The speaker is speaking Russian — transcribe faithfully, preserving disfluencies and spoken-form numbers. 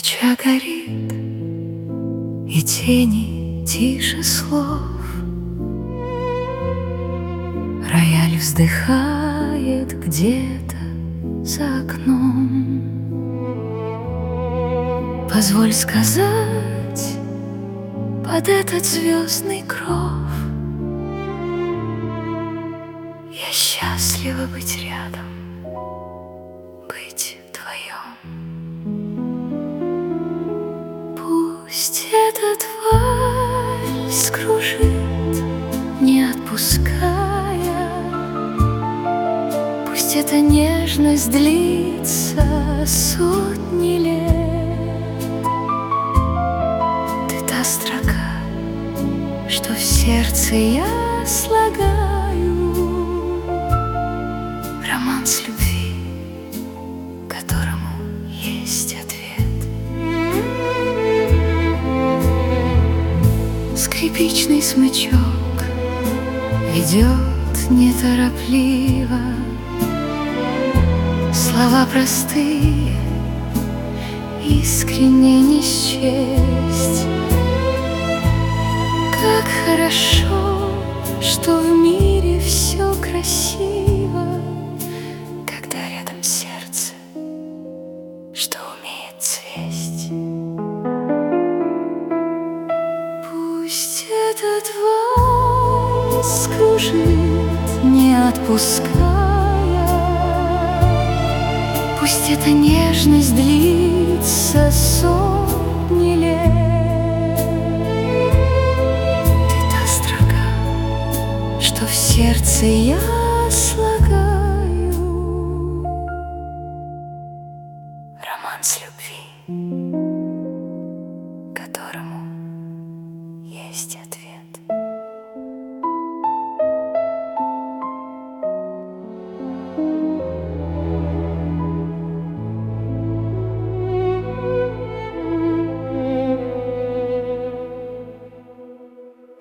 Свеча горит, и тени тише слов. Рояль вздыхает где-то за окном. Позволь сказать под этот звездный кров: я счастлива быть рядом, быть вдвоем. Пусть этот вальс кружит, не отпуская. Пусть эта нежность длится сотни лет. Ты та строка, что в сердце я слагаю, романс любви, которому есть ответ. Скрипичный смычок ведет неторопливо. Слова простые, искренне не счесть. Как хорошо, что в мире все красиво, когда рядом сердце, что умеет цвесть. Пусть этот вальс кружит, не отпуская. Пусть эта нежность длится сотни лет. Ты та строка, что в сердце я слагаю, романс любви.